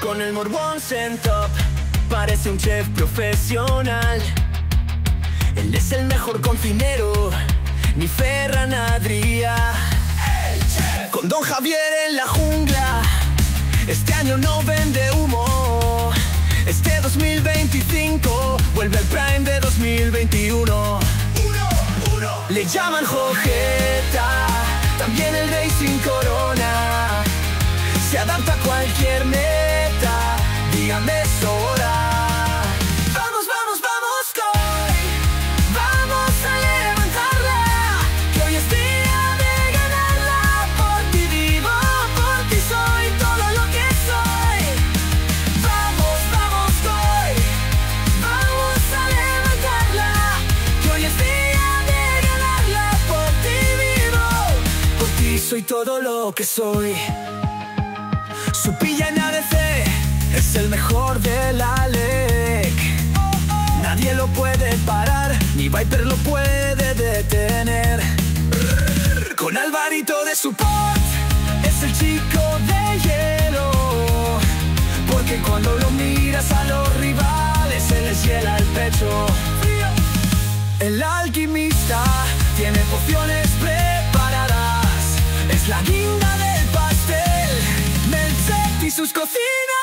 Con el Morbón en top, parece un chef profesional. Él es el mejor cocinero, ni Ferran Adrià. Con Don Javier en la jungla, este año no vende humo. Este 2025 vuelve al Prime de 2021. Le llaman Jojeta, también el rey sin corona. Se adapta a cualquier meta, dígame es hora. Vamos, vamos, vamos, Coy, vamos a levantarla, que hoy es día de ganarla. Por ti vivo, por ti soy todo lo que soy. Vamos, vamos, Coy, vamos a levantarla, que hoy es día de ganarla. Por ti vivo, por ti soy todo lo que soy. Su pilla en ADC es el mejor de la LEC. Nadie lo puede parar, ni Viper lo puede detener. Con Alvarito de support, es el chico de hielo. Porque cuando lo miras a los rivales se les hiela el pecho. El alquimista tiene pociones preparadas, es la guinda del pastel, Melset y sus cocinadas.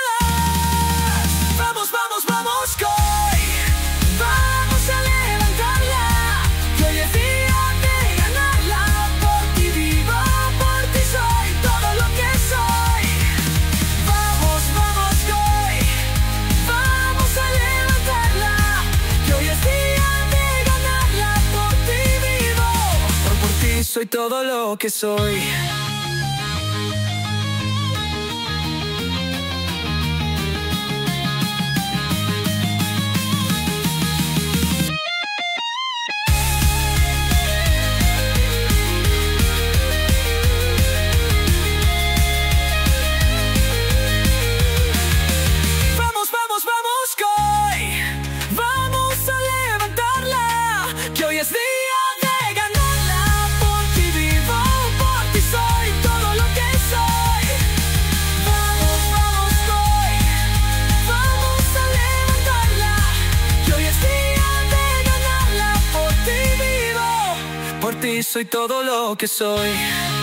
Vamos, vamos, vamos, Coy, vamos a levantarla, que hoy es día de ganarla. Por ti vivo, por ti soy todo lo que soy. Vamos, vamos, Coy, vamos a levantarla, que hoy es día de ganarla. Por ti vivo, por ti soy todo lo que soy. Es día de ganarla, por ti vivo, por ti soy todo lo que soy. Vamos, vamos, Coy, vamos a levantarla, que hoy es día de ganarla. Por ti vivo, por ti soy todo lo que soy.